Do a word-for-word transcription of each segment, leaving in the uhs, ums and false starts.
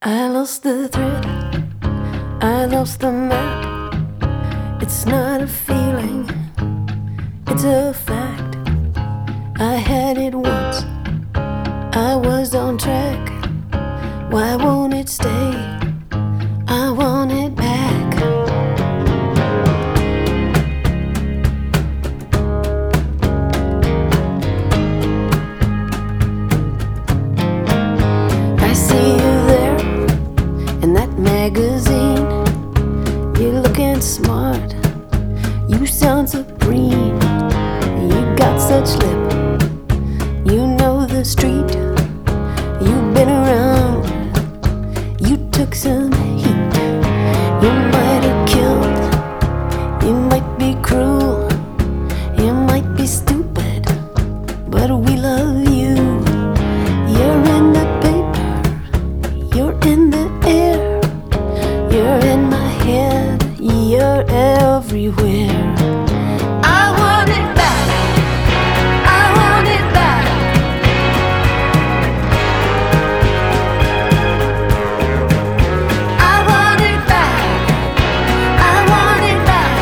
I lost the thread, I lost the map. It's not a feeling, it's a fact. I had it once, I was on track. Why won't it stay? I want it back. I see you there in that magazine. You're looking smart, you sound supreme. You got such lip, you know the street. You've been around, you took some heat. You might have killed, you might be cruel, you might be stupid, but we love you. You're in the paper, you're in the air, you're in my head, you're everywhere. I want it back, I want it back. I want it back, I want it back.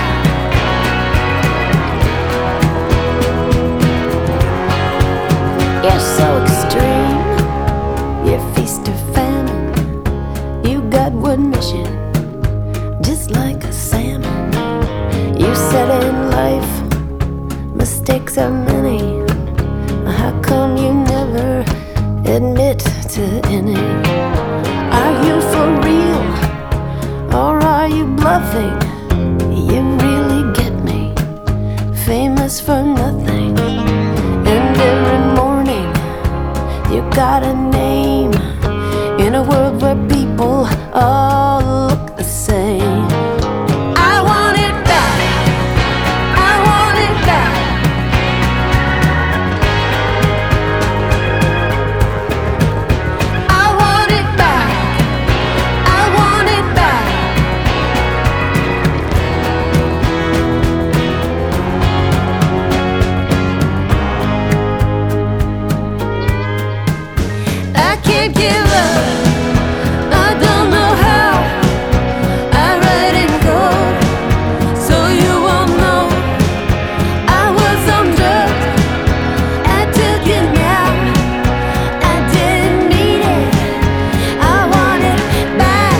You're so extreme, you're feast or famine. You got one mission, just like a salmon. You said in life, mistakes are many. How come you never admit to any? Are you for real, or are you bluffing? You really get me, famous for nothing. And every morning, you got a name, in a world where people all look the same. I want it back, I want it back. I want it back, I want it back. I can't give up, I don't know how. I let it go, so you won't know. I was on drugs, I took it now. I didn't mean it, I want it back.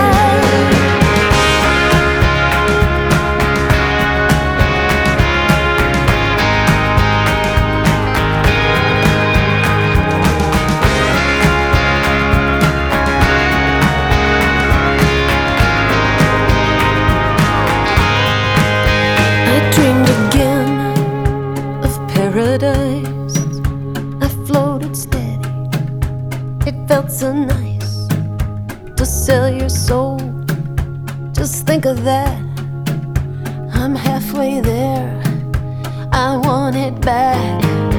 I dreamed again of paradise. I floated steady, it felt so nice to sell your soul. Just think of that, I'm halfway there. I want it back.